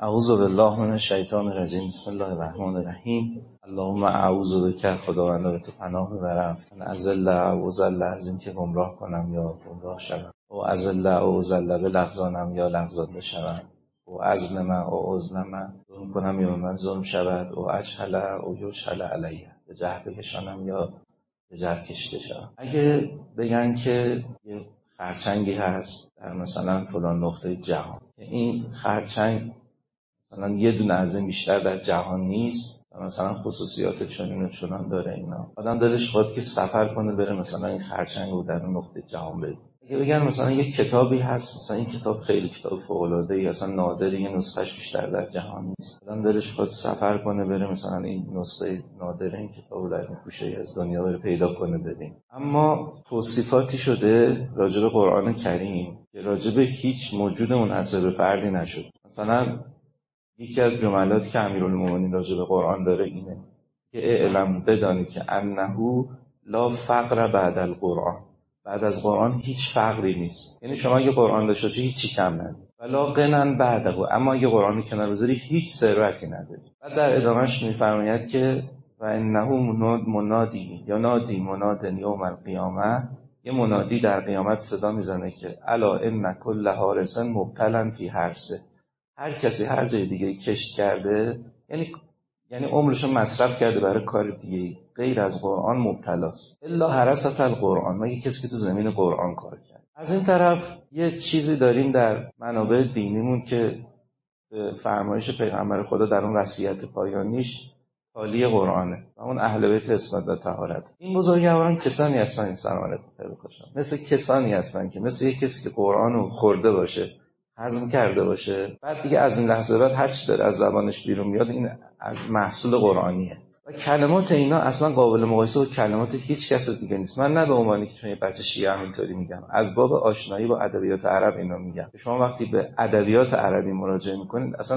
اعوذ بالله من الشیطان الرجیم. بسم الله الرحمن الرحیم. اللهم اعوذ بک، خداوند به تو پناه میبرم، من اضل و اضل، از این که گمراه کنم یا گمراه شوم، و اضل و اضل بلغزانم یا لغزانده شوم، و اظلم و اظلم، ظلم کنم یا من ظلم شود، و اجهل و یجهل علیه، به جهل بکشانم یا به جهل کشیده شوم. اگه بگن که یه خرچنگی هست در مثلا فلان نقطه جهان، این خرچنگ مثلا یه دونه از این بیشتر در جهان نیست و مثلا خصوصیات چنین و چنان داره، اینا آدم دلش خواهد که سفر کنه بره مثلا این خرچنگ رو در اون نقطه جهان بده. اگه بگن مثلا یه کتابی هست، مثلا این کتاب خیلی کتاب فوق‌العاده‌ای، اصلا نادری، یه نسخه‌اش بیشتر در جهان نیست، آدم دلش خواهد سفر کنه بره مثلا این نسخه نادر این کتاب رو در این گوشه‌ای از دنیا بره پیدا کنه ببین. اما توصیفاتی شده راجع به قرآن کریم که راجع به هیچ موجود منحصر به فردی نشد. مثلا یکی از جملاتی که امیرالمومنین راجع به قرآن داره اینه که اعلم، بدانی که انه لا فقر بعد القرآن، بعد از قرآن هیچ فقری نیست. یعنی شما اگه قرآن داشته باشی هیچی کم نداری، ولا غنى بعده، اما اگه قرآن کنار بذاری هیچ ثروتی نداری. بعد در ادامهش میفرماید که و انه منادی یا نادی مناد یوم القیامه، یه منادی در قیامت صدا میزنه که الا ان کل حارس مبتلا فی حرثه، هر کسی هر جای دیگه کشت کرده، یعنی عمرشو مصرف کرده برای کار دیگه غیر از قرآن مبتلاست، الا حرست القرآن، مگه کسی که تو زمین قرآن کار کرد. از این طرف یه چیزی داریم در منابع دینیمون که فرمایش پیغمبر خدا در اون وصیت پایانیش تالی قرآنه و اون اهل بیت عصمت و طهارت. این بزرگواران کسانی هستن، این سلام علیکم بخشن، مثل کسانی هستن که مثل یک کسی که قرآنو خورده باشه، هضم کرده باشه، بعد دیگه از این لحظه بعد هر چی داره از زبانش بیرون میاد این از محصول قرآنیه و کلمات اینا اصلا قابل مقایسه با کلمات هیچ کس دیگه نیست. من نه به عنوانی که چون یه بچه شیعه همینطوری میگم، از باب آشنایی با ادبیات عرب اینا میگم. شما وقتی به ادبیات عربی مراجعه میکنید، اصلا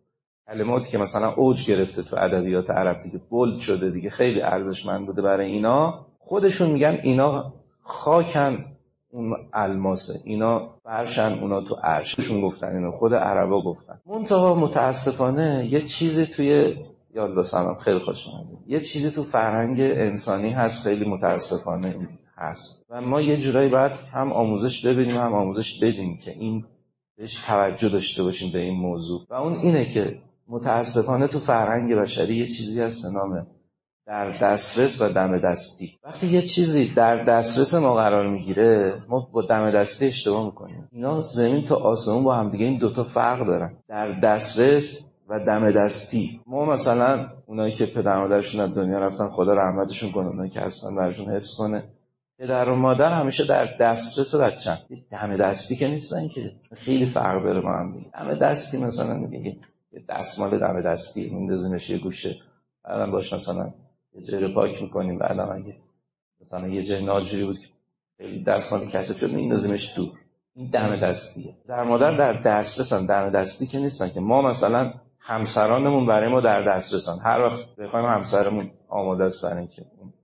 کلماتی که مثلا اوج گرفته تو ادبیات عرب دیگه بولد شده دیگه، خیلی ارزشمند بوده برای اینا، خودشون میگن اینا خاکن اون الماسه، اینا فرشن اونا تو عرششون گفتن، اینو خود عربا گفتن. منتها متاسفانه یه چیزی توی یاد بسنم خیلی خوش اومد، یه چیزی تو فرهنگ انسانی هست خیلی متاسفانه هست و ما یه جورایی باید هم آموزش ببینیم هم آموزش بدیم که این بهش توجه داشته باشیم به این موضوع، و اون اینه که متاسفانه تو فرهنگ بشری یه چیزی هست به نام در دسترس و دم دستی. وقتی یه چیزی در دسترس ما قرار میگیره، ما با دم دستی اشتباه میکنیم. اینا زمین تا آسمون با هم دیگه این دوتا فرق دارن، در دسترس و دم دستی. ما مثلا اونایی که پدر مادرشون از دنیا رفتن، خدا رحمتشون کنه، اونایی که هستن براشون حفظ کنه، پدر و مادر همیشه در دسترس بچه‌ن. دم دستی که نیستن که، خیلی فرق داره با هم دیگه. دم دستی مثلا میگه یه دستمال دم دستی میندازیمش یه گوشه، بعدم باش مثلا یه جای پاک میکنیم، بعدم اگه مثلا یه جای ناجوری بود که خیلی دستمال کثیف شد میندازیمش تو. این دم دستیه. در مادر در دسترسن، دم دستی که نیستن که ما مثلا همسرانمون برای ما در دسترسن، هر وقت بخوایم همسرمون آماده است برای اینکه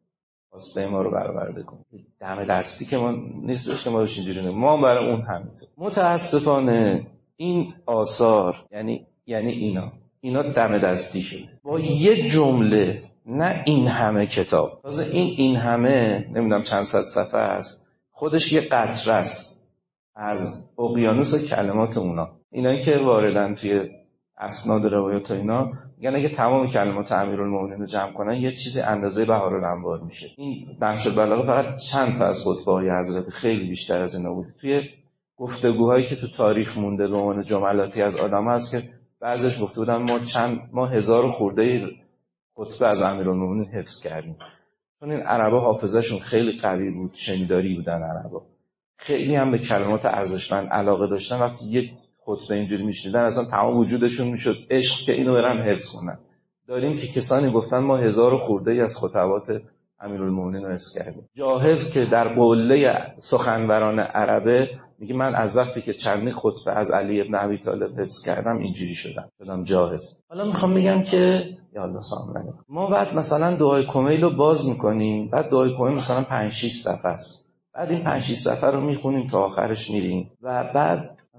خواسته ما رو برآورده کنه. دم دستی که ما نیستش که ما روش اینجوری نمیم، ما برای اون همینطور. متاسفانه این آثار یعنی اینا دم دستی شده با یه جمله، نه این همه کتاب. تازه این همه نمیدونم چند صد صفحه است، خودش یه قطره است از اقیانوس کلمات اونا. اینایی که واردن توی اسناد روایات اینا میگن اگه تمام کلمات امیرالمومنین رو جمع کنن یه چیزی اندازه بهارالانوار میشه. این نقش البلاغه فقط چند تا از خطبه‌های حضرت، خیلی بیشتر از اینا بود. توی گفتگوهایی که تو تاریخ مونده به عنوان جملاتی از آدم هست که بعضیش گفته بودن ما 1000 خورده خطبه از امیرالمومنین حفظ کردیم. چون این عربا حافظه‌شون خیلی قوی بود، شنیداری بودن عربا، خیلی هم به کلمات ارزشمند علاقه داشتن. وقتی یک خطبه اینجوری میشنیدن اصلا تمام وجودشون میشد عشق که اینو برن حفظ کنن. داریم که کسانی گفتن ما 1000 خورده ای از خطبات امیرالمومنین رو حفظ کردیم. جاهز که در قله سخنوران عربه میگه من از وقتی که چندین خطبه از علی ابن ابی طالب حفظ کردم اینجوری شدم جاهز. حالا میخوام بگم که یا الله سلام علیکم، ما بعد مثلا دعای کمیل رو باز میکنیم، بعد دعای کمیل مثلا 5-6 صفحه است، بعد این 5-6 صفحه رو میخونیم تا آخرش میریم و بعد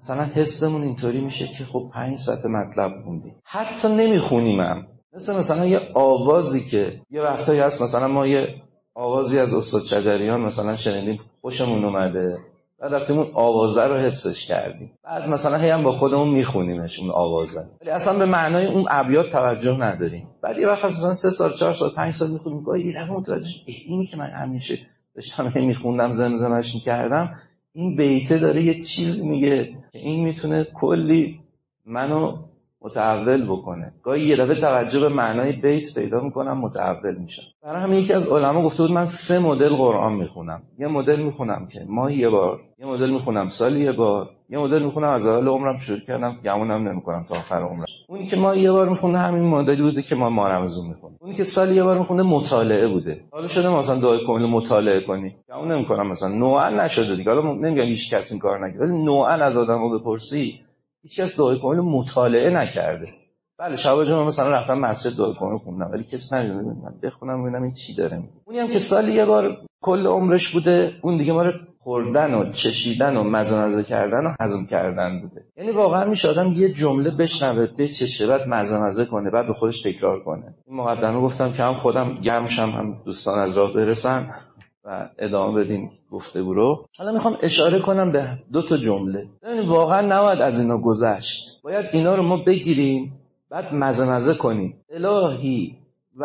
مثلا حسمون اینطوری میشه که خب 5 ساعت مطلب خوندیم، حتی نمیخونیم هم. مثلا یه آوازی که یه وقتایی هست، مثلا ما یه آوازی از استاد شجریان مثلا شنیدیم، خوشمون اومده، بعد رفتیم اون آوازه رو حفظش کردیم، بعد مثلا هی هم با خودمون میخونیمش اون آوازه، ولی اصلا به معنای اون ابیات توجه نداریم. بعد یه وقت مثلا 3 سال 4 سال 5 سال میخونیم، گاهی یه دفعه متوجه اینی که من همیشه داشتم میخوندم زمزمش میکردم، این بیته داره یه چیز میگه که این میتونه کلی منو متحول بکنه. گاهی یه دفعه توجه به معنای بیت پیدا میکنم، متحول میشم. برای همین یکی از علما گفته بود من 3 مدل قرآن میخونم. یه مدل میخونم که ماهی یه بار، یه مدل میخونم سالی یه بار، یه مدل میخونم از اول عمرم شروع کردم گمونم نمیکنم تا آخر عمرم. اونی که ماهی یه بار میخونه همین مدلی بوده که ما رمضان میخونیم. اونی که سالی یه بار میخونه مطالعه بوده. حالا شده مثلا دعای کامل مطالعه کنی، گمون نمیکنم مثلا نوعا نشده دیگه. حالا نمیگم هیچ کس این کار نکرده، ولی نوعا از آدمو بپرسی هیچ کس دعای کامل مطالعه نکرده. بله شب جمعه مثلا رفتم مسجد دعای کامل خوندم، ولی کس نمیدونه من بخونم ببینم این چی داره میگه. اونی هم که سالی یه بار کل عمرش بوده، اون دیگه ما رو خوردن و چشیدن و مزه کردن و هضم کردن بوده. یعنی واقعا میشه آدم یه جمله بشنوه، بچشه، بعد مزه کنه، بعد به خودش تکرار کنه. این مقدمه گفتم که هم خودم گرم شم، هم دوستان از راه برسن و ادامه بدیم گفتگو رو. حالا میخوام اشاره کنم به 2 جمله. یعنی واقعا نباید از اینا گذشت، باید اینا رو ما بگیریم، بعد مزه کنیم. الهی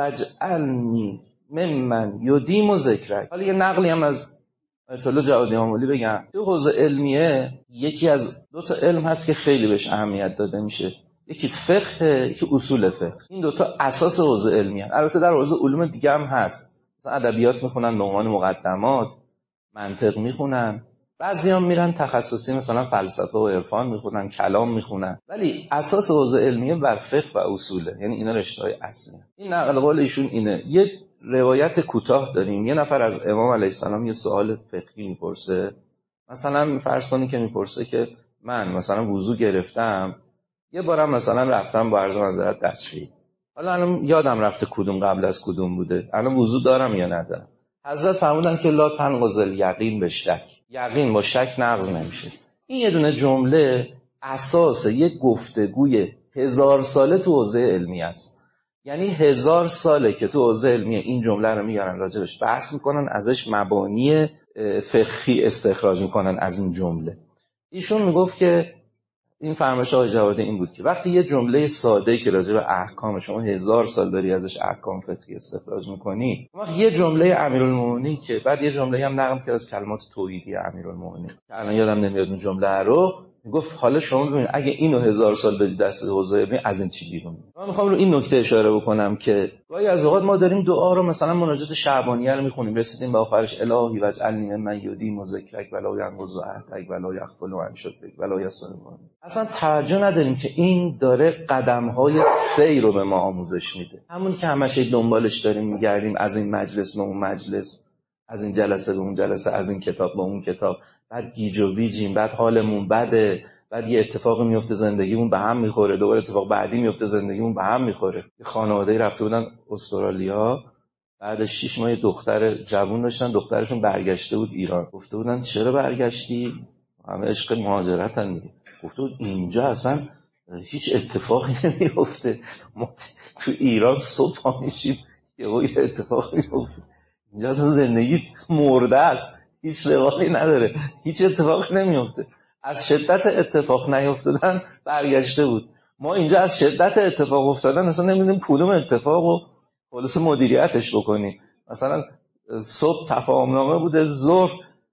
وجعلنی ممن یدیم ذکرک. حالا یه نقلی هم از آیت الله جوادی آملی بگم. تو حوزه علمیه یکی از 2 علم هست که خیلی بهش اهمیت داده میشه، یکی فقه، یکی اصول فقه. این 2 اساس حوزه علمیه. البته در حوزه علوم دیگه هم هست، مثلا ادبیات میخونن به عنوان مقدمات، منطق میخونن، بعضیام میرن تخصصی مثلا فلسفه و عرفان میخونن، کلام میخونن، ولی اساس حوزه علمیه بر فقه و اصوله. یعنی اینا رشته‌های اصلیه. این نقل قول ایشون اینه. یه روایت کوتاه داریم، یه نفر از امام علیه السلام یه سوال فقهی میپرسه. مثلا فرض کنید که میپرسه که من مثلا وضو گرفتم، یه بارم مثلا رفتم با عرض معذرت دستشویی، حالا الان یادم رفته کدوم قبل از کدوم بوده، الان وضو دارم یا ندارم؟ حضرت فرمودن که لا تنقض الیقین به شک، یقین با شک نقض نمیشه. این یه دونه جمله اساس یک گفتگوی 1000 ساله تو حوزه علمی است. یعنی 1000 ساله که تو حوزه علمی این جمله رو میارن، راجبش بحث میکنن، ازش مبانی فقهی استخراج میکنن از این جمله. ایشون میگفت که این فرمایش آقای جوادی این بود که وقتی یه جمله ساده‌ای که راجع به احکام شما 1000 سال داری ازش احکام فقهی استخراج می‌کنی، وقتی یه جمله امیرالمومنین که بعد یه جمله هم نقل کرد از کلمات توحیدی امیرالمومنین که الان یادم نمیاد اون جمله رو، گفت حالا شما ببینید اگه اینو 1000 سال بدید دست حوزه علمی، از این چی بیرون. من میخوام رو این نکته اشاره بکنم که گاهی از اوقات ما داریم دعا رو مثلا مناجات شعبانیه رو میخونیم، رسیدیم به آخرش الهی وجعلنی ممن یدیم ذکرک ولا ینقض عهدک ولا یغفل عن شکرک ولا یستغفر. اصلا توجه نداریم که این داره قدم‌های سیر رو به ما آموزش میده. همون که همش دنبالش داریم میگردیم، از این مجلس به اون مجلس، از این جلسه به اون جلسه، از این کتاب به اون کتاب، بعد گیج و ویجیم، بعد حالمون بده، بعد یه اتفاقی میفته زندگیمون به هم میخوره، دوباره اتفاق بعدی میفته زندگیمون به هم میخوره. یه خانواده‌ای رفته بودن استرالیا، بعد 6 ماه دختر جوون داشتن، دخترشون برگشته بود ایران. گفته بودن چرا برگشتی؟ همه عشق مهاجرتن دیگه. گفته بود اینجا اصلا هیچ اتفاقی نمیفته، ما تو ایران صبح پا میشیم یه اتفاقی میفته، اینجا اصلا زندگی مرده است، هیچ روانی نداره، هیچ اتفاقی نمیفته. از شدت اتفاق نیفتادن برگشته بود. ما اینجا از شدت اتفاق افتادن اصلا نمیدونیم کدوم اتفاق رو خلاص مدیریتش بکنیم. مثلا صبح تفاهمنامه بوده، ظهر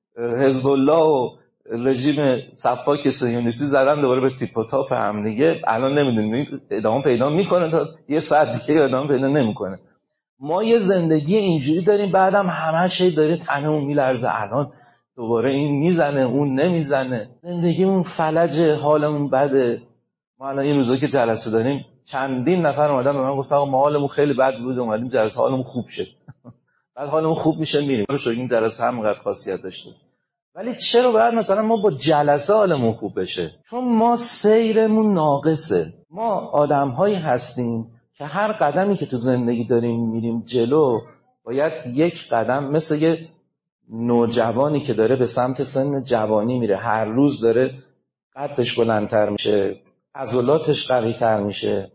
حزب الله و رژیم صفاک صهیونیستی زدن دوباره به تیپ و تاپ هم دیگه، الان نمیدونیم ادامه پیدا میکنه تا یه ساعت دیگه ادامه پیدا نمیکنه. ما یه زندگی اینجوری داریم، بعدم همش داره تنمون میلرزه، الان دوباره این میزنه اون نمیزنه، زندگیمون فلجه، حالمون بده. ما الان این روزا که جلسه داریم چندین نفر اومدن به من گفتن ما حالمون خیلی بد بود، اومدیم جلسه حالمون خوب شد. بعد حالمون خوب میشه میریم. رو این جلسه همینقدر خاصیت داشته. ولی چرا باید مثلا ما با جلسه حالمون خوب بشه؟ چون ما سیرمون ناقصه. ما آدم‌هایی هستیم که هر قدمی که تو زندگی داریم میریم جلو، باید یک قدم، مثل یه نوجوانی که داره به سمت سن جوانی میره، هر روز داره قدش بلندتر میشه، عضلاتش قوی‌تر میشه،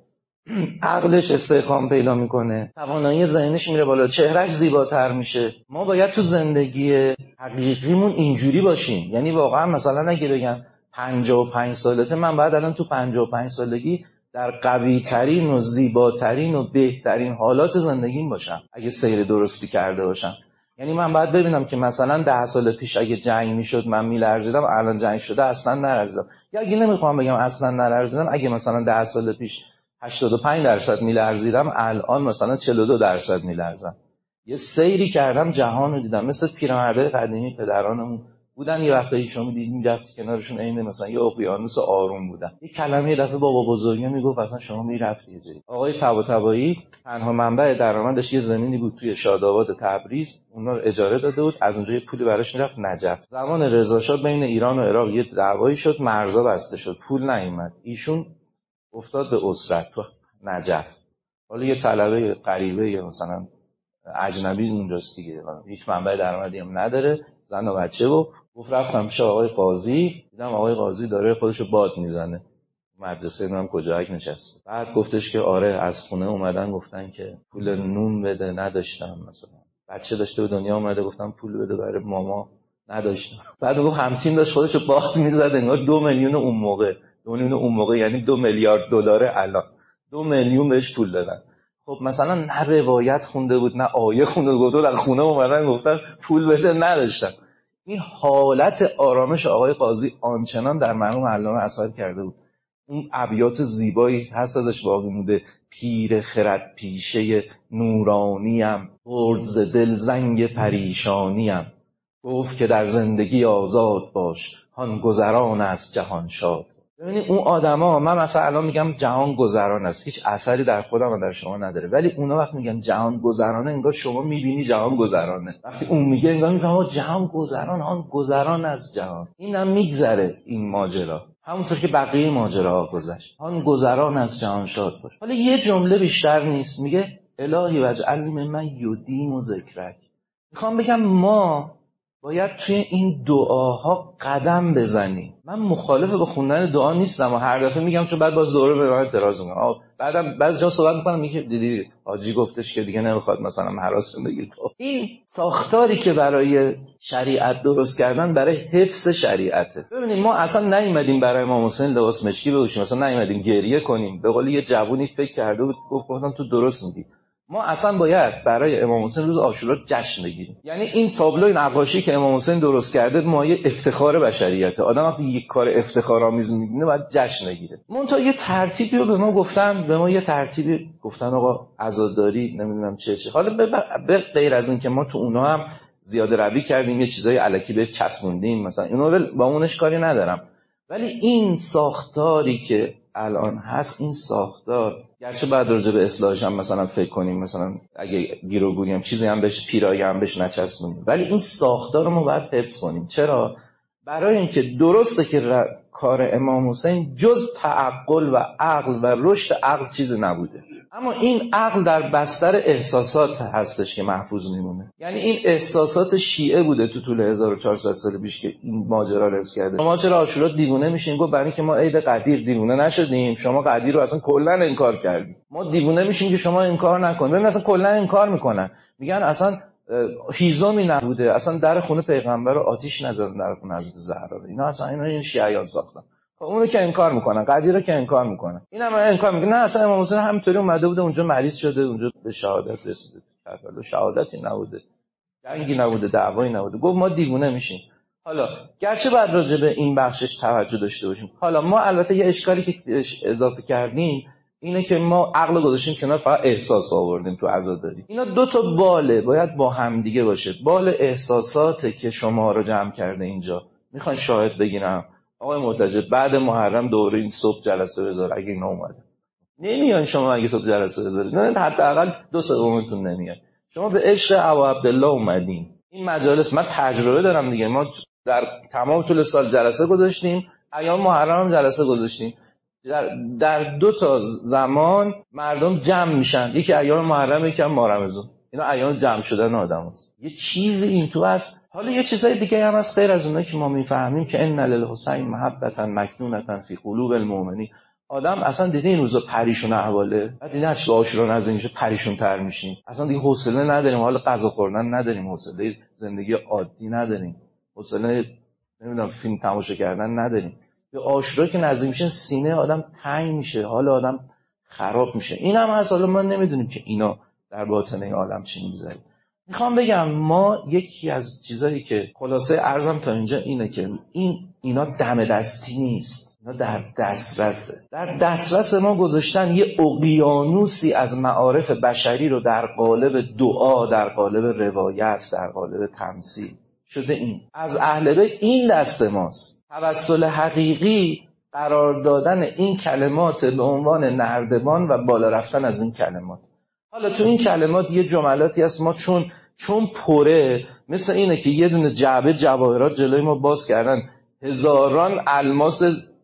عقلش استحکام پیدا میکنه، توانایی ذهنش میره بالا، چهرهش زیباتر میشه. ما باید تو زندگی حقیقیمون اینجوری باشیم. یعنی واقعا مثلا اگه بگم 55 سالته، من باید الان تو 55 سالگی در قوی ترین و زیباترین و بهترین حالات زندگیم باشم اگه سیر درستی کرده باشم. یعنی من باید ببینم که مثلا 10 سال پیش اگه جنگ میشد من میلرزیدم، الان جنگ شده اصلا نلرزیدم. یا اگه نمیخوام بگم اصلا نلرزیدم، اگه مثلا 10 سال پیش 85% میلرزیدم، الان مثلا 42% میلرزم. یه سیری کردم، جهان رو دیدم. مثل پیرمردای قدیمی پدرانمون بودن، یه وقتایی شما می‌دیدی میرفتی کنارشون عین مثلا یه اقیانوس آروم بودن. یه کلمه یه دفعه بابا بزرگی میگفت اصلا شما میرفتی یه جایی. آقای طباطبایی تنها منبع درآمدش یه زمینی بود توی شاداباد تبریز، اونا رو اجاره داده بود، از اونجا یه پولی براش میرفت نجف. زمان رضا شاه بین ایران و عراق یه دعوایی شد، مرزا بسته شد، پول نیومد، ایشون افتاد به اسرت تو نجف. حالا یه طلبه غریبه یا مثلا اجنبی اونجاست دیگه، هیچ منبع درآمدی هم نداره، زن و بچه. و گفت رفتم پیش آقای قاضی، دیدم آقای قاضی داره خودشو باد میزنه، مدرسه نمیدونم کجاک نشسته. بعد گفتش که آره از خونه اومدن گفتن که پول نون بده، نداشتم. مثلا بچه داشته به دنیا اومده، گفتم پول بده برای ماما، نداشتم. بعد گفت همچین داشت خودشو باد میزد، انگار 2 میلیون اون موقع، 2 میلیون اون موقع یعنی 2 میلیارد دلار الان، 2 میلیون بهش پول دادن. خب مثلا نه روایت خونده بود نه آیه خونده بود، گفت از خونه اومدن گفتن پول بده، نداشتم. این حالت آرامش آقای قاضی آنچنان در مرحوم علامه اثر کرده بود. اون ابیات زیبایی هست ازش باقی مونده: پیر خرد پیشه نورانیم، برد ز دل زنگ پریشانیم. گفت که در زندگی آزاد باش، هان گذران است جهان شاد. ببینید اون آدما، من مثلا الان میگم جهان گذران است، هیچ اثری در خودم و در شما نداره، ولی اونا وقت میگن جهان گذرانه، انگار شما میبینی جهان گذرانه. وقتی اون میگه انگار میگم جهان گذران، هان گذران از جهان، اینم میگذره این ماجرا، همونطور که بقیه ماجراها گذشت. هان گذران از جهان شاد باش. حالا یه جمله بیشتر نیست، میگه الهی وجعلنی ممن یدیم ذکرک. میخوام بگم ما باید توی این دعاها قدم بزنیم. من مخالف به خوندن دعا نیستم و هر دفعه میگم، چون بعد باز دوره به من اعتراض میکنن. بعدم بعضی جا صحبت میکنم میگه دیدی حاجی گفتش که دیگه نمیخواد مثلا هراسون بگیر. تو این ساختاری که برای شریعت درست کردن برای حفظ شریعته. ببینید ما اصلا نیومدیم برای امام حسین لباس مشکی بپوشیم، اصلا نیومدیم گریه کنیم. به قول یه جوونی فکر کرده بود، گفتم تو درست میگی، ما اصلا باید برای امام حسین روز عاشورا جشن بگیریم. یعنی این تابلو نقاشی که امام حسین درست کرده مایه افتخار بشریته. آدم وقتی یک کار افتخارآمیز می‌بینه باید جشن بگیره. منتها یه ترتیبی رو به ما گفتن، یه ترتیبی گفتن آقا عزاداری نمیدونم چه. حالا به غیر از این که ما تو اونها هم زیاده روی کردیم، یه چیزای الکی به چسبوندیم، مثلا اینو با اونش کاری ندارم، ولی این ساختاری که الان هست، این ساختار گرچه بعد راجع به اصلاحش هم مثلا فکر کنیم، مثلا اگه گیر و گوری هم چیزی هم بهش، پیرایی هم بهش نچسبونیم، ولی این ساختار رو ما باید حفظ کنیم. چرا؟ برای اینکه درسته که کار امام حسین جز تعقل و عقل و رشد عقل چیزی نبوده، اما این عقل در بستر احساسات هستش که محفوظ میمونه. یعنی این احساسات شیعه بوده تو طول 1400 سال پیش که این ماجرا رو حفظ کرده. ما چرا عاشورا دیوونه میشیم؟ گفت برای اینکه ما عید قدیر دیوونه نشدیم، شما قدیر رو اصلا کلا انکار کردید. ما دیوونه میشیم که شما انکار نکنید. ببین اصلا کلا انکار میکنن، میگن اصلا هیزمی نبوده، اصلا در خونه پیغمبر رو آتیش نزدن، در خونه حضرت زهرا. اینا اصلا این شیعیان ساختن. خب اونو که انکار میکنن، قدیر رو که انکار میکنن، اینم انکار میکنن. نه اصلا امام حسین همینطوری اومده بوده اونجا مریض شده، اونجا به شهادت رسیده. کربلا شهادتی نبوده، جنگی نبوده، دعوایی نبوده. گفت ما دیوونه میشیم. حالا گرچه بعد راجع به این بخشش توجه داشته باشیم، حالا ما البته یه اشکالی که اضافه کردیم اینه که ما عقل گذاشتیم کنار، فقط احساس آوردیم تو عزاداری. اینا دو تا باله، باید با هم دیگه باشه. بال احساساته که شما رو جمع کرده اینجا. میخوان شاهد بگیرم آقای مرتضی بعد محرم دوره این صبح جلسه بذار، اگه اینا اومده نمیان شما اگه صبح جلسه بذارید، نه حداقل 2 سومتون نمیاد. شما به عشق ابو عبدالله اومدین. این مجالس من تجربه دارم دیگه، ما در تمام طول سال جلسه گذاشتیم، ایام محرم هم جلسه گذاشتیم. در 2 تا زمان مردم جمع میشن، یکی ایام محرم، یکی هم ماه رمضان. اینا ایام جمع شدن آدماست. یه چیزی این تو هست حالا یه چیزای دیگه هم هست غیر از اونایی که ما میفهمیم که ان للحسین محبتا مکنونتا فی قلوب المؤمنین. آدم اصلا دیده این روزا پریشون احواله، بعد این هرچی به عاشورا نزدیک میشه پریشون تر میشیم، اصلا دیگه حوصله نداریم، حالا غذا خوردن نداریم، حوصله زندگی عادی نداریم، حوصله نمیدونم فیلم تماشا کردن نداریم. به عاشورا که نزدیک میشه سینه آدم تنگ میشه، حال آدم خراب میشه. این هم هست. حالا ما نمیدونیم که اینا در باطن این عالم چی میگذره. میخوام بگم ما یکی از چیزایی که خلاصه عرضم تا اینجا اینه که اینا دم دستی نیست، اینا در دسترسه. در دسترس ما گذاشتن یه اقیانوسی از معارف بشری رو در قالب دعا، در قالب روایت، در قالب تمثیل شده. این از اهل بیت این دست ماست. توسل حقیقی قرار دادن این کلمات به عنوان نردبان و بالا رفتن از این کلمات. حالا تو این کلمات یه جملاتی هست ما چون پره، مثل اینه که یه دونه جعبه جواهرات جلوی ما باز کردن، هزاران الماس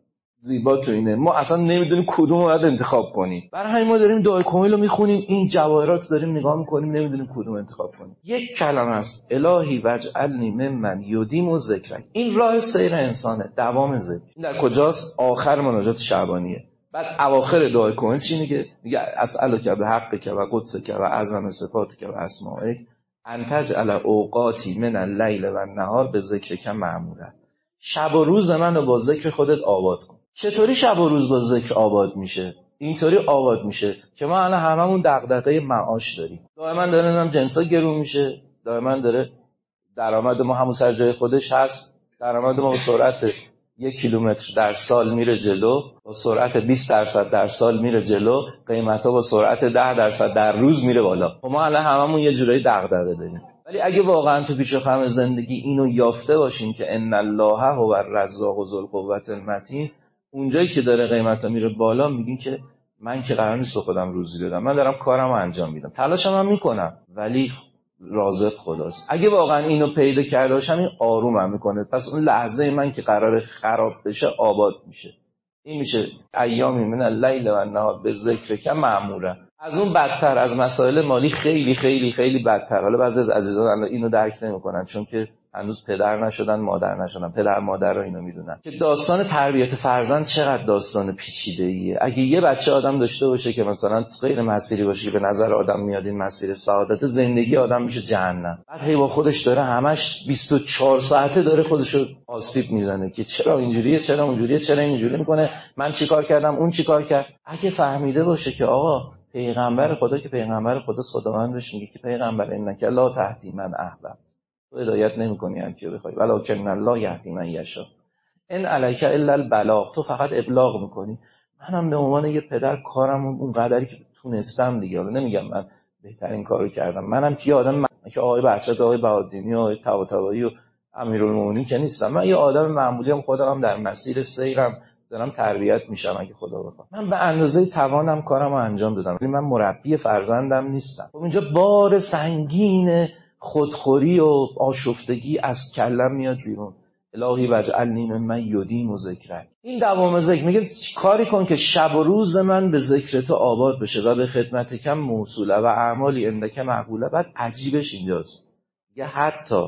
زیبا تو اینه، ما اصلا نمیدونیم کدوم رو باید انتخاب کنیم. برای همین ما داریم دعای کمیل رو میخونیم، این جواهرات داریم نگاه میکنیم، نمیدونیم کدوم انتخاب کنیم. یک کلمه است، الهی وجعلنی ممن یدیم ذکرک. این راه سیر انسانه، دوام ذکر. این در کجاست؟ آخر مناجات شعبانیه. بعد اواخر دعای کمیل چی میگه؟ میگه اسألک بحقک و قدسک و اعظم صفاتک و اسمائک ان تجعل اوقاتی من اللیل و النهار به ذکرک معمورا. شب و روز منو با ذکر خودت آباد کن. چطوری شب و روز با ذکر آباد میشه؟ اینطوری آباد میشه که ما الان هممون دغدغه معاش داریم. دائما داره جنسا گرون میشه، دائما داره درآمد ما همون سر جای خودش هست، درآمد ما با سرعت 1 کیلومتر در سال میره جلو، با سرعت 20% در سال میره جلو، قیمتا با سرعت 10% در روز میره بالا. ما الان هممون یه جورایی دغدغه داریم. ولی اگه واقعا تو پیچ و خم زندگی اینو یافته باشیم که ان الله هو الرزاق ذو القوة المتین، اونجایی که داره قیمتا میره بالا میگین که من که قرار نیست به خودم روزی بدم، من دارم کارمو انجام میدم، تلاشم هم میکنم، ولی رازق خداست. اگه واقعا اینو پیدا کرده باشم این آرومم میکنه. پس اون لحظه من که قراره خراب بشه آباد میشه. این میشه ایامی من اللیل و النهار به ذکرک معموره. از اون بدتر، از مسائل مالی خیلی خیلی خیلی بدتر. حالا بعضی از عزیزان اینو درک نمیکنن چون که هنوز پدر نشدن، مادر نشدن. پدر مادر رو اینو میدونن که داستان تربیت فرزند چقدر داستان پیچیده‌ایه. اگه یه بچه آدم داشته باشه که مثلا غیر مسیری باشه که به نظر آدم میاد این مسیر سعادت، زندگی آدم میشه جهنم. بعد هی با خودش داره همش 24 ساعته داره خودشو آسیب میزنه که چرا اینجوریه، چرا اونجوریه، چرا اینجوری میکنه، من چیکار کردم، اون چیکار کرد. اگه فهمیده باشه که آقا پیغمبر خدا که پیغمبر خدا خداوند بهش میگه که پیغمبر انک لا تهدی من احببت، تو هدایت نمی‌کنی هر کیو بخوای، ولکن الله یهدی من یشاء، ان علیک الا البلاغ، تو فقط ابلاغ می‌کنی. منم به عنوان یه پدر کارم اون قدری که تونستم دیگه، حالا نمیگم من بهترین کارو کردم، منم که آدم که آقای بهجت، آقای بهادینی و آقای طباطبایی و امیرالمومنین که نیستم، من یه آدم معمولی ام، خودم هم در مسیر سیرم دارم تربیت میشم اگه خدا بخواد. من به اندازه توانم کارمو انجام دادم، ولی من مربی فرزندم نیستم. خب اینجا بار سنگین خودخوری و آشفتگی از کلم میاد بیرون. الهی وجعلنی ممن یدیم ذکرک. این دوام ذکر میگه کاری کن که شب و روز من به ذکر تو آباد بشه و به خدمت کم موصوله و اعمالی اندک معقوله. بعد عجیبش اینجاست، میگه حتی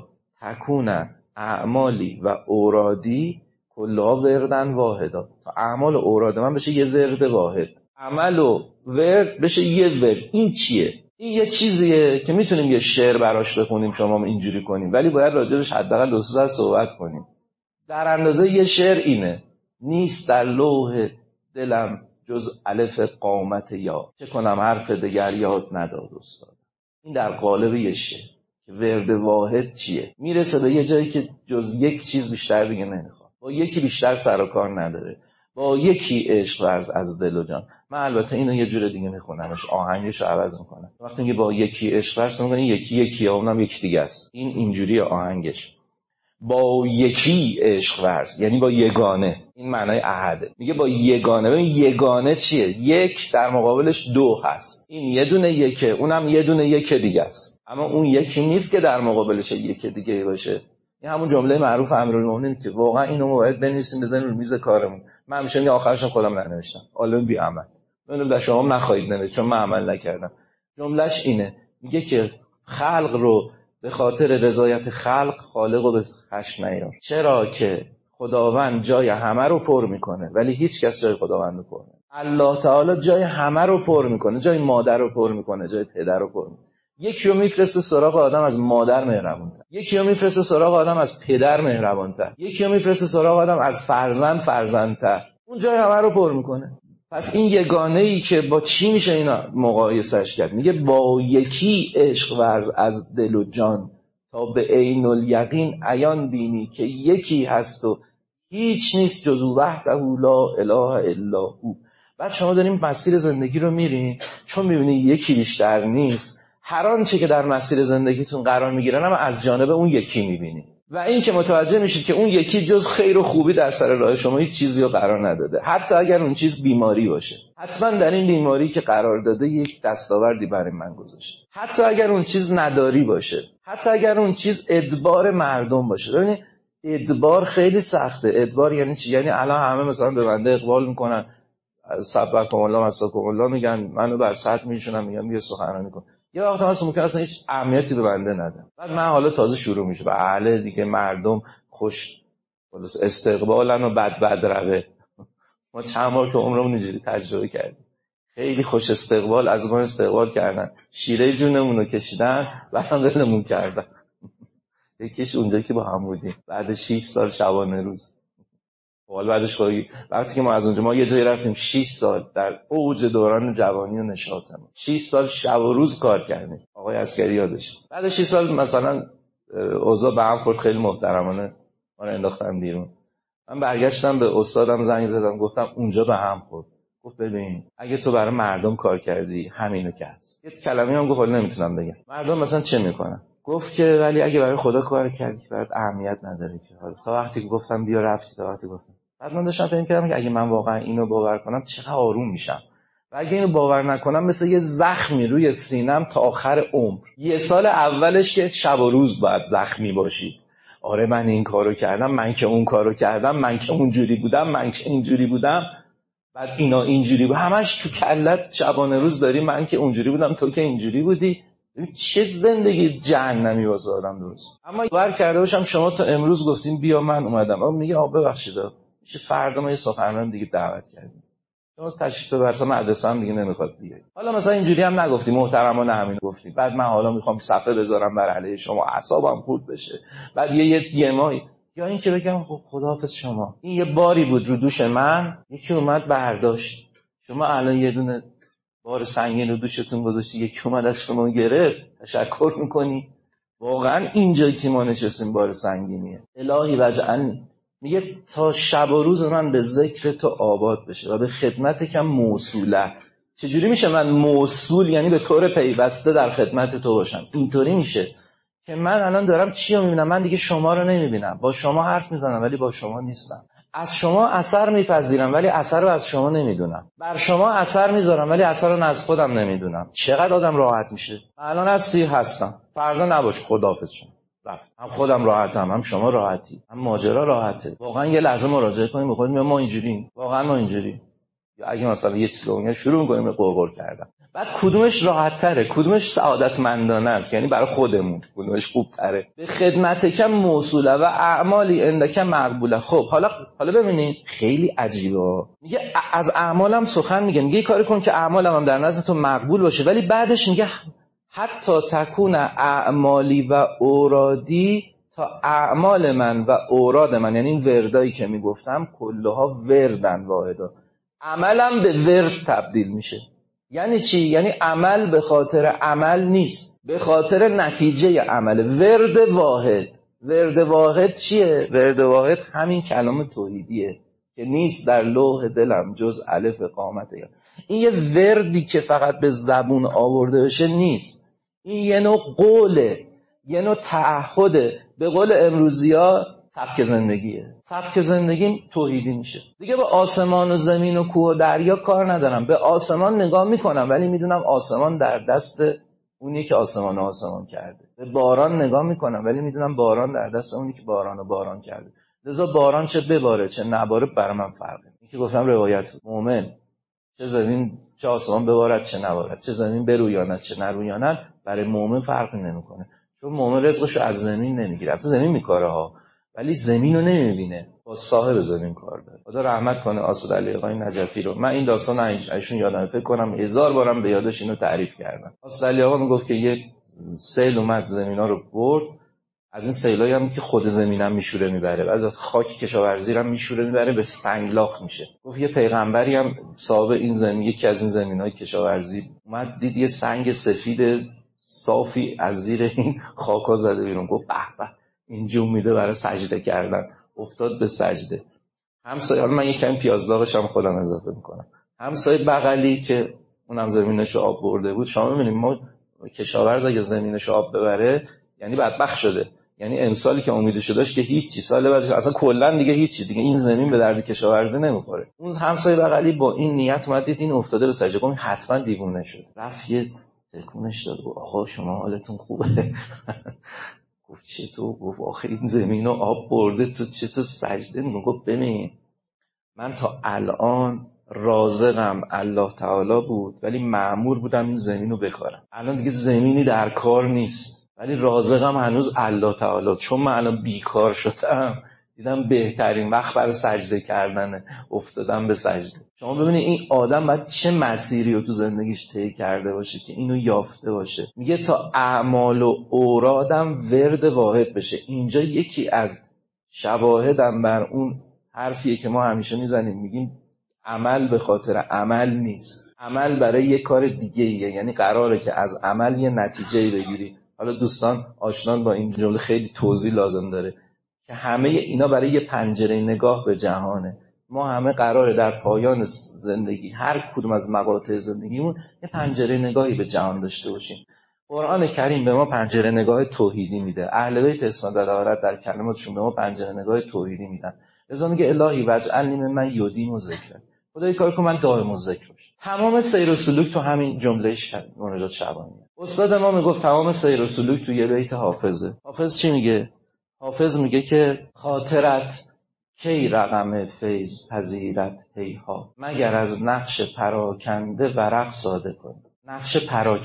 تکون اعمالی و اورادی کلها وردن واحدا، تا اعمال و اوراد من بشه یه ورد واحد، عمل و ورد بشه یه ورد. این چیه؟ این یه چیزیه که میتونیم یه شعر براش بخونیم، شما اینجوری کنیم، ولی باید راجبش حداقل 2 ساعت صحبت کنیم. در اندازه یه شعر اینه: نیست در لوح دلم جز الف قامت یا، چه کنم حرف دگر یاد نداد استاد. این در قالب یه شعر که ورد واحد چیه، میرسه به یه جایی که جز یک چیز بیشتر دیگه نمیخواد، با یکی بیشتر سر و کار نداره، با یکی عشق ورز از دل و جان. من البته اینو یه جور دیگه میخونمش، آهنگش رو عوض میکنم. وقتی میگه با یکی عشق ورز، میگه یکی اونم یکی دیگه است. این اینجوری آهنگش، با یکی عشق ورز یعنی با یگانه. این معنای احده. میگه با یگانه. ببین یگانه چیه؟ یک در مقابلش 2 هست. این یه دونه یکه، اونم یه دونه یک دیگه است. اما اون یکی نیست که در مقابلش یک دیگه باشه. این همون جمله معروف امیرالمومنین که واقعا اینو باید بنویسیم بزنیم رو میز کارمون. من همیشه میگم آخرش خودم ننوشتم، عالم بی عمل. من شما نخواهید نوشت چون من عمل نکردم. جملهش اینه، میگه که خلق رو به خاطر رضایت خلق خالق رو به خشم نیار. چرا که خداوند جای همه رو پر میکنه ولی هیچ کس جای خداوند رو پر نمیکنه. الله تعالی جای همه رو پر میکنه، جای مادر رو پر میکنه، جای پدر رو پر میکنه. یکی رو میفرسته سراغ آدم از مادر مهربان‌تر، یکی رو میفرسته سراغ آدم از پدر مهربان‌تر، یکی رو میفرسته سراغ آدم از فرزندتر. اون جای همه رو پر میکنه. پس این یگانه ای که با چی میشه اینا مقایسش کرد؟ میگه با یکی عشق ورز از دل و جان تا به عین الیقین عیان بینی که یکی هست و هیچ نیست جز او وحده لا اله الا هو. بعد شما دارین مسیر زندگی رو میرین، چون میبینی یکی بیشتر نیست، هر آنچه که در مسیر زندگیتون قرار میگیرن هم از جانب اون یکی میبینی و این که متوجه میشید که اون یکی جز خیر و خوبی در سر راه شما هیچ چیزی رو قرار نداده، حتی اگر اون چیز بیماری باشه. حتما در این بیماری که قرار داده یک دستاوردی برای من گذاشته. حتی اگر اون چیز نداری باشه، حتی اگر اون چیز ادبار مردم باشه. ببینید ادبار خیلی سخته. ادبار یعنی چی؟ یعنی الان همه مثلا به بنده اقبال میکنن، سبقکم الله مساکم الله میگن، منو بر سطح میشونن، میگن بیا سخنرانی کن. یه وقت هست ممکن اصلا هیچ اهمیتی به بنده نده. بعد من حالا تازه شروع میشه بله دیگه مردم خوش استقبالن و بد روه. ما چند بار تو عمرمون اینجوری تجربه کردیم، خیلی خوش استقبال از ما استقبال کردن، شیره جونمون رو کشیدن بعدم ولمون کردن. یکیش اونجا که با هم بودیم بعد 6 سال شبانه روز، حالا بعدش خواهی وقتی که ما از اونجا ما یه جایی رفتیم 6 سال در اوج دوران جوانی و نشاطمون 6 سال شب و روز کار کردیم. آقای عسکری یادش بعد 6 سال مثلا اوضاع به هم خورد، خیلی محترمانه ما رو انداختن بیرون. من برگشتم به استادم زنگ زدم گفتم اونجا به هم خورد. گفت ببین اگه تو برای مردم کار کردی همینو که هست. یه کلمه‌ای هم گفت نمیتونم بگم. مردم مثلا چه میکنن؟ گفت که ولی اگه برای خدا کار کردی برات اهمیت نداره که. حالا تا وقتی که گفتم بیا رفتی، تا وقتی گفتم. بعد من داشتم فکر می‌کردم که اگه من واقعا اینو باور کنم چقدر آروم میشم و اگه اینو باور نکنم مثل یه زخمی روی سینم تا آخر عمر. یه سال اولش که شب و روز باید زخمی باشی. آره من این کارو کردم، من که اون کارو کردم، من که اونجوری بودم، من که اینجوری بودم، بعد اینا اینجوری بود، همش تو کلت شبانه روز داری من که اونجوری بودم تو که اینجوری بودی. چه زندگی جهنمی واسه آدم درست. اما باور کرده باشم شما تا امروز گفتین بیا من اومدم، اما میگه ببخشید میشه فردا ما یه سخنرانی دیگه دعوت کردیم، شما تشریف ببر مدرسه هم دیگه نمیخواد بیای. حالا مثلا اینجوری هم نگفتی، محترمانه همین گفتی. بعد من حالا میخوام صفحه بذارم بر علیه شما، اعصابم خورد بشه. بعد یه ماهی یا این که بگم خداحافظ شما، این یه باری بود رو دوش من، یکی اومد برداشت. شما الان یه دونه بار سنگین رو دوشتون گذاشتی، یکی اومد از شما گرفت، تشکر میکنی؟ واقعا اینجایی که ما نشستیم بار سنگینیه. الهی وجعلنی، میگه تا شب و روز من به ذکر تو آباد بشه و به خدمت کم موصوله. چجوری میشه من موصول؟ یعنی به طور پیوسته در خدمت تو باشم. اینطوری میشه که من الان دارم چی رو میبینم؟ من دیگه شما رو نمیبینم، با شما حرف میزنم ولی با شما نیستم، از شما اثر میپذیرم ولی اثر رو از شما نمیدونم، بر شما اثر میذارم ولی اثر رو از خودم نمیدونم. چقدر آدم راحت میشه. الان هستم، فردا نباش، خداحافظ شما رفت. هم خودم راحتم، هم شما راحتی، هم ماجرا راحته. واقعا یه لحظه مراجعه کنیم بخوام ما اینجوریم، واقعا ما اینجوری. یا اگه مثلا یه چیزی شروع می‌کنیم به قرقر کردن، بعد کدومش راحت تره، کدومش سعادتمندانه است، یعنی برای خودمون کدومش خوب تره؟ به خدمت کم موصوله و اعمالی اندکم مقبوله. خب حالا ببینید خیلی عجیبه. میگه از اعمالم سخن میگه یه کاری کن که اعمالم هم در نظر تو مقبول باشه، ولی بعدش میگه حتی تکون اعمالی و اورادی، تا اعمال من و اوراد من، یعنی این وردایی که میگفتم کلها وردن واحدا، عملم به ورد تبدیل میشه. یعنی چی؟ یعنی عمل به خاطر عمل نیست، به خاطر نتیجه عمل. ورد واحد چیه؟ ورد واحد همین کلام توحیدیه که نیست در لوح دلم جز الف قامت. این یه وردی که فقط به زبون آورده بشه نیست، این یه نوع قوله، یه نوع تعهده. به قول امروزی‌ها سبک زندگیه. سبک زندگیم توحیدی میشه. دیگه به آسمان و زمین و کوه و دریا کار ندارم. به آسمان نگاه میکنم ولی میدونم آسمان در دست اونی که آسمان کرده. به باران نگاه میکنم ولی میدونم باران در دست اونی که باران کرده. لذا باران چه بباره چه نباره برای من فرقه. این که گفتم روایت بود. مومن چه زمین چه آسمان ببارد چه نبارد، چه زمین برویاند چه نرویاند، برای مومن فرقی نمیکنه. چون مؤمن رزقشو از زمین نمیگیره، البته زمین میکاره ها، ولی زمین رو نمیبینه، با صاحب زمین کار داره. خدا رحمت کنه اسدعلی آقای نجفی رو. من این داستان ایشون یادم، فکر کنم 1000 بارم به یادش اینو تعریف کردم. اسدعلی آقا میگفت که یک سیل اومد زمینا رو برد، از این سیلایی هم که خود زمینم میشوره میبره، از خاک کشاورزی هم میشوره میبره، به سنگلاخ میشه. گفت یه پیغمبری هم صاحب این زمین، یکی از این زمینای کشاورزی اومد دید یه سنگ سفید صافی از زیر این خاکا زده بیرون، گفت به به این جون میده برای سجده کردن، افتاد به سجده. همسایه، من یک کمی پیازداغش هم خودم اضافه میکنم، همسایه بغلی که اونم زمینش آب برده بود، شما میبینید ما کشاورز اگه زمینش آب ببره یعنی بدبخت شده، یعنی امسالی که امیدشو داشت که هیچ، سال بعد اصلا کلا دیگه هیچی، دیگه این زمین به درد کشاورزی نمیخوره. اون همسایه بغلی با این نیت اومد دید این افتاده به سجده، گفت حتما دیوونه شد، رفت یه تکونش داد، گفت آقا شما حالتون خوبه؟ گفت چطور؟ گفت آخه این زمینو آب برده، تو چطور سجده می‌کنی؟ گفت ببین من تا الان رازقم الله تعالی بود، ولی مأمور بودم این زمین رو بکارم. الان دیگه زمینی در کار نیست، ولی رازقم هنوز الله تعالی. چون من الان بیکار شدم، دیدم بهترین وقت برای سجده کردنه، افتادم به سجده. شما ببینید این آدم باید چه مسیری رو تو زندگیش طی کرده باشه که اینو یافته باشه. میگه تا اعمال و اورادم ورد واحد بشه. اینجا یکی از شواهدم بر اون حرفیه که ما همیشه میزنیم، میگیم عمل به خاطر عمل نیست، عمل برای یه کار دیگه ایه، یعنی قراره که از عمل یه نتیجه‌ای بگیری. حالا دوستان آشنان با این جمله خیلی توضیح لازم داره که همه اینا برای یه پنجره نگاه به جهانه. ما همه قراره در پایان زندگی هر کدوم از مقاطع زندگیمون یه پنجره نگاهی به جهان داشته باشیم. قرآن کریم به ما پنجره نگاه توحیدی میده، اهل بیت اسمت و دعالت در کلماتشون به ما پنجره نگاه توحیدی میدن. لذا میگه الهی واجعلنی ممن یدیم ذکرک، خدای کار کن من دائم ذکر باشم. تمام سیر و سلوک تو همین جمله مناجات شبانیه. استاد ما میگفت تمام سیر و سلوک تو یه بیت حافظه. حافظ چی میگه؟ حافظ میگه که خاطرت کی رقم فیض پذیرت هیها، مگر از نقش پراکنده ورق ساده کن. نقش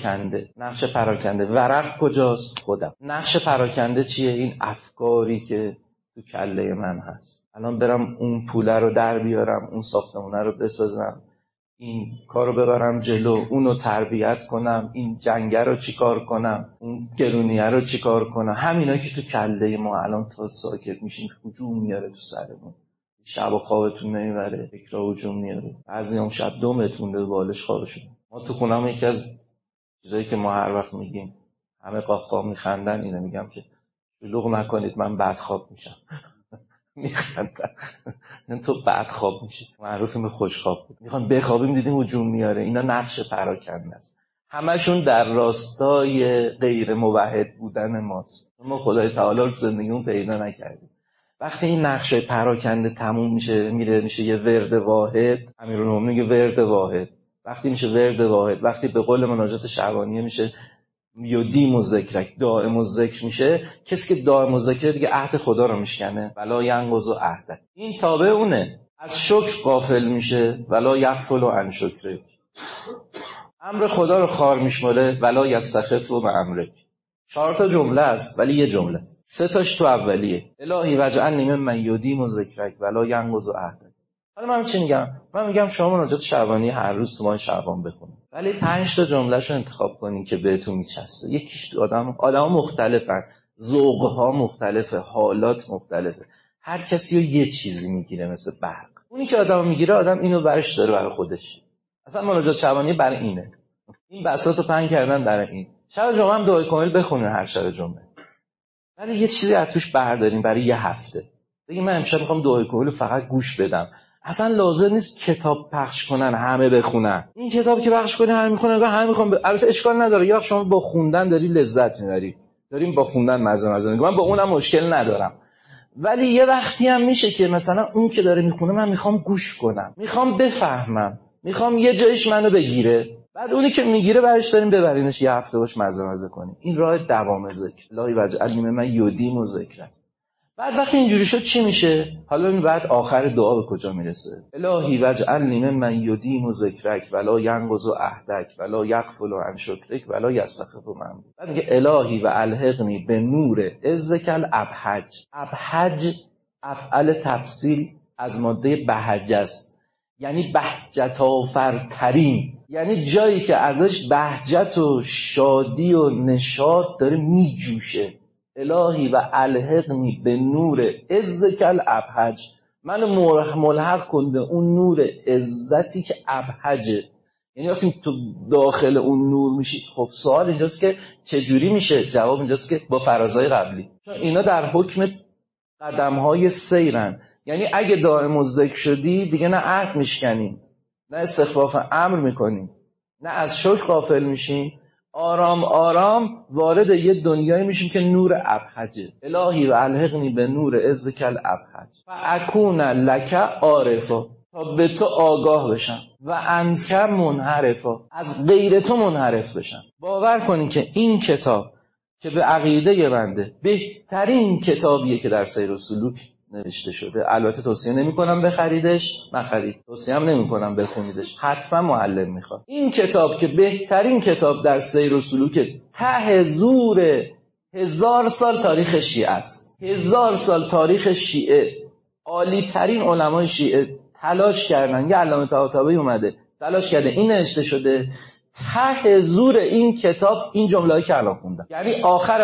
پراکنده ورق کجاست؟ خودم. نقش پراکنده چیه؟ این افکاری که تو کله من هست. الان برم اون پوله رو در بیارم، اون ساختمونه رو بسازم، این کارو ببرم جلو، اونو تربیت کنم، این جنگه رو چیکار کنم، اون گرونیه رو چیکار کنم. همینا که تو کله ما الان تا ساکت میشین هجوم میاره تو سرمون. شب و خوابتون نمیبره، فکرها هجوم میاره. بعضیام شب دومتون به بالش خوابشون. ما تو خونم یکی از چیزایی که ما هر وقت میگیم، همه قاقا میخندن، اینو میگم که شلوغ نکنید من بعد خواب میشم. میخندن تو بعد خواب میشی، معروفیم به خوش خواب بود. میخوان بخوابیم دیدیم هجوم میاره. اینا نقش پراکنده است، همشون در راستای غیر موحد بودن ماست. ما خدای تعالی رو زندگیمون پیدا نکردیم. وقتی این نقشه پراکنده تموم میشه، میشه یه ورد واحد. امیرالمومنین میگه ورد واحد. وقتی میشه ورد واحد، وقتی به قول مناجات شعبانیه میشه یدیم الذکرک، دائم الذکر میشه، کسی که دائم الذکر دیگه عهد خدا رو میشکنه، ولا ینقض عهد. این تابع اونه. از شکر غافل میشه، ولا یغفل عن شکر. امر خدا رو خوار میشماله، ولا یستخف بامرک. 4 تا جمله است ولی یه جمله است. 3 تاش تو اولیه. الهی واجعلنی ممن یدیم الذکرک ولا ینقض عهد. حالا من چی میگم؟ من میگم شما مناجات شعبانی هر روز تو ماه شعبان بخونید، ولی 5 تا جملهشو انتخاب کنین که بهتون میچسبه. یکیش آدم مختلفن، ذوق‌ها مختلفه، حالات مختلفه، هر کسی رو یه چیزی میگیره مثل برق. اونی که آدم میگیره، آدم اینو برش داره برای خودش. اصلا مناجات شعبانی برای اینه. این بساطو پنگ کردن برای این. شب جمعه هم دعای کامل بخونین هر شب جمعه، ولی یه چیزی از توش بردارین برای یه هفته. بگین من امشب میخوام دعای کامل فقط گوش بدم. اصلا لازم نیست کتاب پخش کنن همه بخونن. این کتاب که پخش کنه همه میخونن، همه میخوان البته اشکال نداره، یا شما با خوندن داری لذت میبری، داریم با خوندن مزه میگم، من با اونم مشکل ندارم. ولی یه وقتی هم میشه که مثلا اون که داره میخونه من میخوام گوش کنم، میخوام بفهمم، میخوام یه جایش منو بگیره. بعد اونی که میگیره برش داریم ببرینش یه هفته باش مزه کنیم. این راه دوام ذکر. الهی واجعلنی ممن یدیم الذکر. بعد وقتی اینجوری شد چی میشه؟ حالا این بعد آخر دعا به کجا میرسه؟ الهی واجعلنی ممن یدیم ذکرک ولا ینقض عهدک ولا یغفل عن شکرک ولا یستخف من. بعد میگه الهی و الحقنی به نور عزک الابهج. ابهج افعل تفصیل از ماده بهجه است، یعنی بهجت آفرترین، یعنی جایی که ازش بهجت و شادی و نشاط داره میجوشه. الهی و الحقنی به نور عزک الابهج، من ملحق کن به اون نور عزتی که ابهجه. یعنی وقتی تو داخل اون نور میشی، خب سوال اینجاست که چجوری میشه؟ جواب اینجاست که با فرازهای قبلی، چون اینا در حکم قدمهای سیرن. یعنی اگه دائم الذکر شدی دیگه نه عهد میشکنی، نه استخفاف امر میکنی، نه از شکر غافل میشیم، آرام آرام وارد یه دنیایی میشیم که نور ابهجه. الهی و الحقنی به نور عزک الابهج فاکون لک عارفا، تا به تو آگاه بشم، و انت منحرفا، از غیر تو منحرف بشم. باور کنین که این کتاب که به عقیده بنده بهترین کتابیه که در سیر و سلوک نوشته شده. البته توصیه نمی‌کنم بخریدش، نخرید. توصیه هم نمی‌کنم بخونیدش، حتما معلم میخواد. این کتاب که بهترین کتاب در سیر و سلوک، ته زور 1000 سال تاریخ شیعه است. 1000 سال تاریخ شیعه، عالی ترین علمای شیعه تلاش کردن، یه علامه طباطبایی اومده تلاش کرده این نوشته شده. ته زور این کتاب این جمله‌ای که الان خوندم، یعنی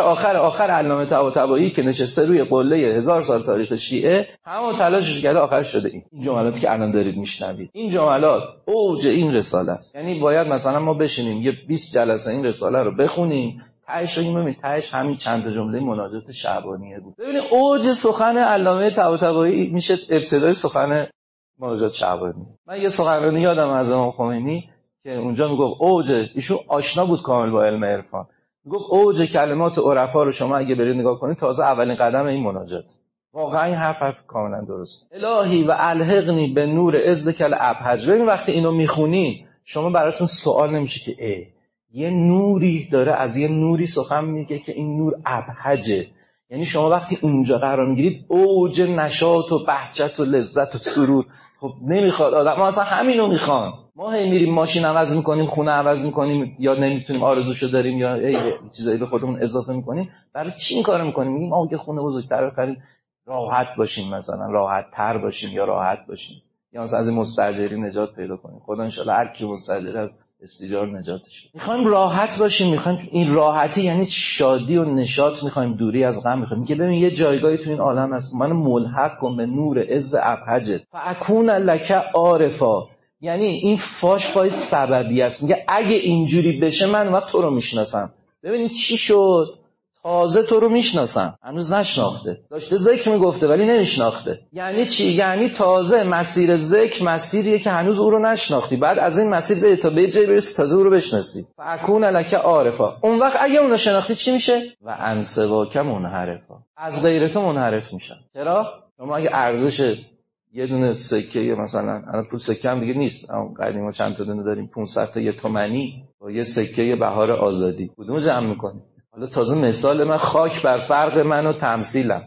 آخر علامه طباطبایی که نشسته روی قله 1000 سال تاریخ شیعه، همون تلاشش کرده آخر شده این جملاتی که الان دارید میشنوید. این جملات اوج این رساله است. یعنی باید مثلا ما بشینیم یه 20 جلسه این رساله رو بخونیم، تهش رو ببینیم، تهش همین چند تا جمله مناجات شعبانیه بود. ببینید اوج سخن علامه طباطبایی میشه ابتدای سخن مناجات شعبانی. من یه سخنرانی یادم از امام خمینی که اونجا میگفت اوج، ایشون آشنا بود کامل با علم عرفان، میگفت اوج کلمات عرفا رو شما اگه برید نگاه کنید تازه اولین قدم این مناجات. واقعا این حرف کاملا درست. الهی و الحقنی به نور عزک الابهج. ببین وقتی اینو میخونی شما براتون سوال نمیشه که یه نوری داره از یه نوری سخن میگه که این نور ابهجه. یعنی شما وقتی اونجا قرار میگیرید اوج نشاط و بهجت و لذت و سرور. خب نمیخواد آدم، ما اصلا همینو میخوان. ما هی میریم ماشین عوض میکنیم، خونه عوض میکنیم، یا نمیتونیم آرزوشو داریم یا چیزایی به خودمون اضافه میکنیم. برای چی این کارو میکنیم؟ میگیم آگه خونه بزرگتر بخریم راحت باشیم، مثلا راحت تر باشیم یا راحت باشیم، یا مثلا از این مستاجری نجات پیدا کنیم. خدا ان شاءالله هر کی مستاجر از استیجار نجاتش بده. میخوایم راحت باشیم، میخوایم این راحتی یعنی شادی و نشاط، میخوایم دوری از غم، میخوایم. میگه ببین یه جایگاهی تو این عالم هست، من ملحق کن به نور عز ابهجت فاکون لک عارفا. یعنی این فاش پای سببی است. میگه اگه اینجوری بشه من وقت تو رو میشناسم. ببینید چی شد، تازه تو رو میشناسم. هنوز نشناخته، داشته ذکر میگفته ولی نمیشناخته. یعنی چی؟ یعنی تازه مسیر ذکر مسیریه که هنوز او رو نشناختی، بعد از این مسیر بری تا به جایی برسی تازه او رو بشناسی. فاکون لک عارفا. اون وقت اگه اون رو شناختی چی میشه؟ و عن سواک منحرفا، از غیر تو منحرف میشن. چرا؟ شما اگه ارزش یه دونه سکه مثلا، الان پول سکه هم دیگه نیست، اون قدیما چند تا دونه داریم، 500 تا یه تومانی با یه سکه بهار آزادی، کدومو جمع می‌کنی؟ حالا تازه مثال من خاک بر فرق من و تمثیلم.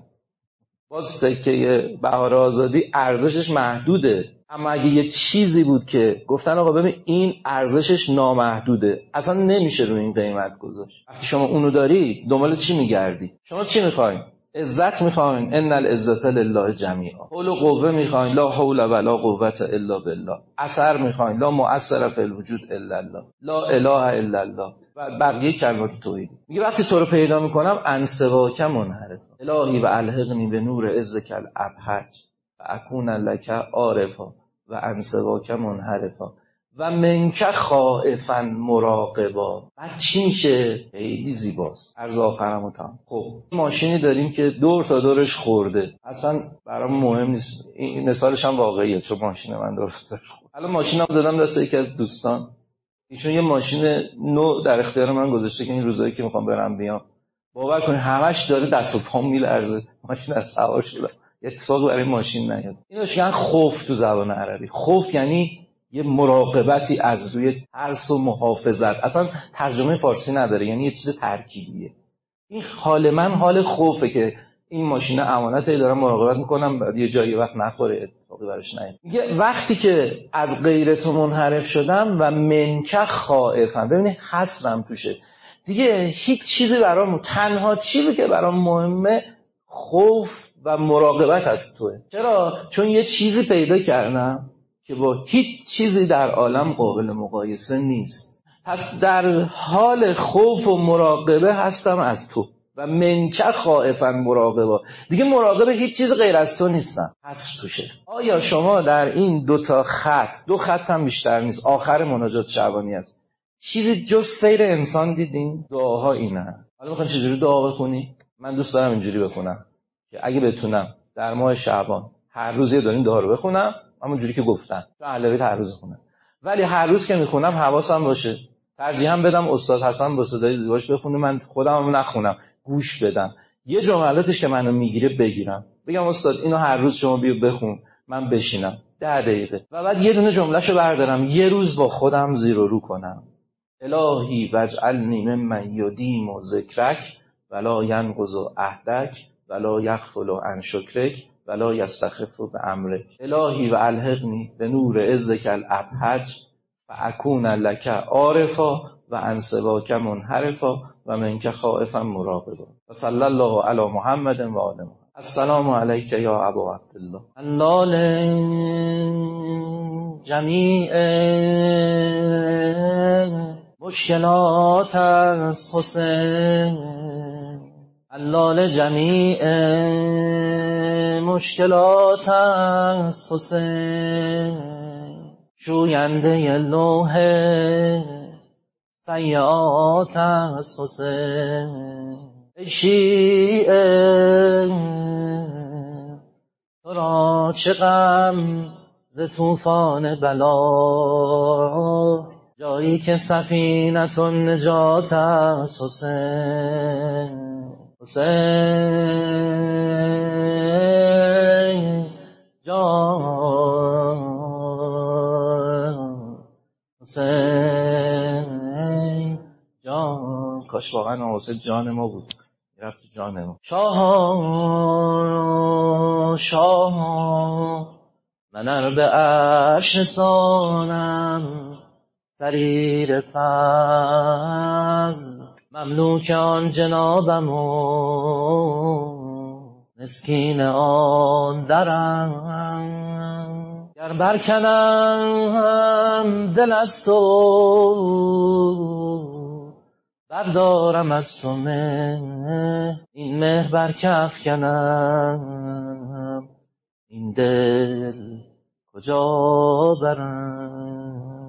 باز سکه بهار آزادی ارزشش محدوده، اما اگه یه چیزی بود که گفتن آقا ببین این ارزشش نامحدوده، اصلا نمیشه روی این قیمت گذاشت. وقتی شما اونو داری دنبال چی میگردی؟ شما چی میخواین؟ عزت میخواین؟ ان العزت لله جمیعا. حول و قوه میخواین؟ لا حول ولا قوه الا بالله. اثر میخواین؟ لا مؤثر فی الوجود الا الله، لا اله الا الله و بقیه کلمات توحید. میگه وقتی تو رو پیدا میکنم عن سواک منحرف، الهی و الحقنی به نور عزک الابهج فاکون لک عارفا و عن سواک منحرفا و منک خائفا مراقبا. بعد چی میشه؟ خیلی زیباست. عرض آخرمو تمام. خب ماشینی داریم که دور تا دورش خورده، اصلا برام مهم نیست، این مثالش هم واقعیه چون ماشین من دور تا دورش خورده. الان ماشینم دادم دست یکی از دوستان، ایشون یه ماشین نو در اختیار من گذاشته که این روزایی که میخوام برم بیام، باور کنید همش داره دست و پام میلرزه، ماشین از سوار شدم اتفاقی برای ماشین نیاد. اینوش میگن خوف تو زبان عربی. خوف یعنی یه مراقبتی از روی ترس و محافظت، اصلا ترجمه فارسی نداره، یعنی یه چیز ترکیبیه. این حال من حال خوفه که این ماشین امانته، دارم مراقبت میکنم بعد یه جایی وقت نخوره اتفاقی براش نیفته. میگه وقتی که از غیر تو منحرف شدم و منکه خائفم، ببینید حسرم توشه دیگه، هیچ چیزی برام، تنها چیزی که برام مهمه خوف و مراقبت از توه. چرا؟ چون یه چیزی پیدا کردم که با هیچ چیزی در عالم قابل مقایسه نیست. پس در حال خوف و مراقبه هستم از تو و منکه خائفن مراقبه، دیگه مراقبه هیچ چیز غیر از تو نیستم. حسر توشه. آیا شما در این دو خط هم بیشتر نیست، آخر مناجات شعبانی است، چیزی جز سیر انسان دیدین؟ دعاها اینه. حالا میخوان چجوری دعا بخونی؟ من دوست دارم اینجوری بخونم که اگه بتونم در ماه شعبان هر روز یه دونه دعا رو بخونم، همونجوری که گفتم، تو اهل بیت هر روز بخونم، ولی هر روز که میخونم حواسم باشه، ترجیحاً بدم استاد حسن با صدای زیباش بخونه، من خودم هم نخونم، گوش بدم، یه جملاتش که منو میگیره بگیرم، بگم استاد اینو هر روز شما بیا بخون، من بشینم 10 دقیقه و بعد یه دونه جملهشو بردارم یه روز با خودم زیر و رو کنم. الهی واجعلنی ممن یدیم ذکرک ولا ینقض عهدک ولا یغفل عن شکرک ولا یستخف بامرک. الهی و الحقنی به نور عزک الابهج فاکون لک عارفا و عن سواک منحرفا و منک خائفا مراقبا. و صلی الله علی محمد و آل محمد. السلام علیک یا ابا عبدالله. اللال جمیع مشکلات از حسین، اللال جمیع مشکلات از حسین، شوینده لوح سیئات از حسین. ای شیعه تو را چه غم ز طوفان بلا، جایی که سفینة النجات از حسین. حسین جان، حسین جان، کاش واقعا حسین جان ما بود، رفت جان ما. شاه من ار به عرش رسانم، سریر فضل مملوک آن جنابم و مسکین آن درم، گر برکنم دل از تو بردارم از تو مهر، این مهر بر که افکنم این دل کجا برم.